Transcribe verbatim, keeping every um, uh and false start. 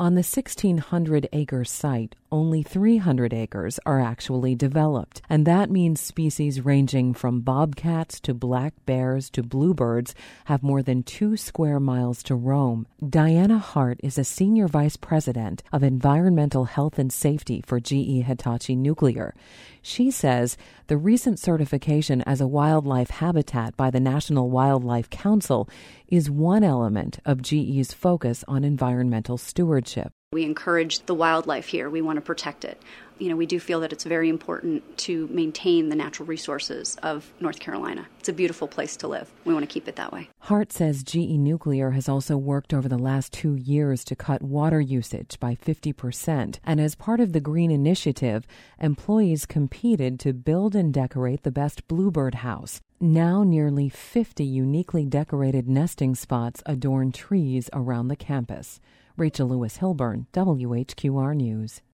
On the sixteen hundred acre site, only three hundred acres are actually developed, and that means species ranging from bobcats to black bears to bluebirds have more than two square miles to roam. Diana Hart is a senior vice president of environmental health and safety for G E Hitachi Nuclear. She says the recent certification as a wildlife habitat by the National Wildlife Council is one element of G E's focus on environmental stewardship. We encourage the wildlife here. We want to protect it. You know, we do feel that it's very important to maintain the natural resources of North Carolina. It's a beautiful place to live. We want to keep it that way. Hart says G E Nuclear has also worked over the last two years to cut water usage by fifty percent. And as part of the Green Initiative, employees competed to build and decorate the best bluebird house. Now nearly fifty uniquely decorated nesting spots adorn trees around the campus. Rachel Lewis Hilburn, W H Q R News.